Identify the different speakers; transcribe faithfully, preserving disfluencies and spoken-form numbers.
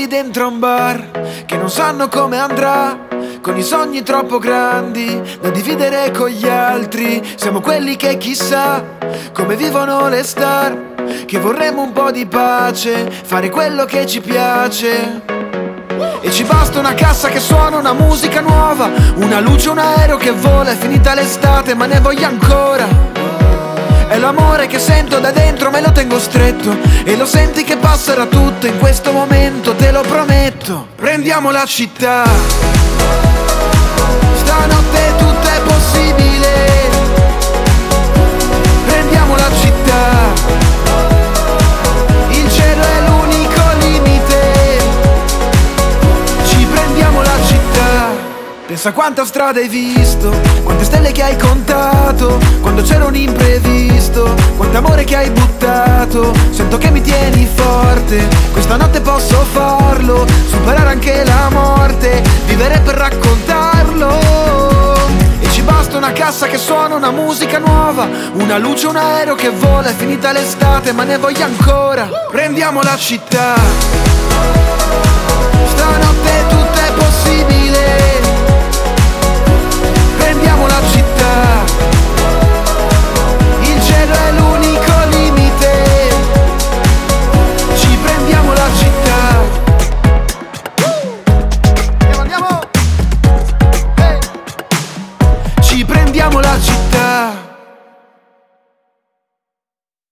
Speaker 1: quelli dentro un bar che non sanno come andrà, con i sogni troppo grandi da dividere con gli altri. Siamo quelli che chissà come vivono le star, che vorremmo un po' di pace, fare quello che ci piace. E ci basta una cassa che suona una musica nuova, una luce, un aereo che vola. È finita l'estate ma ne voglio ancora. È l'amore che sento da dentro, me lo tengo stretto, e lo senti che passerà tutto in questo momento, te lo prometto. Prendiamo la città, stanotte tutto è possibile. Prendiamo la città, il cielo è l'unico limite. Ci prendiamo la città. Pensa quanta strada hai visto, quante stelle che hai contato, quando c'era un imprevisto, quanto amore che hai buttato. Sento che mi tieni forte, questa notte posso farlo, superare anche la morte, vivere per raccontarlo. E ci basta una cassa che suona una musica nuova, una luce, un aereo che vola. È finita l'estate ma ne voglio ancora. Prendiamo la città,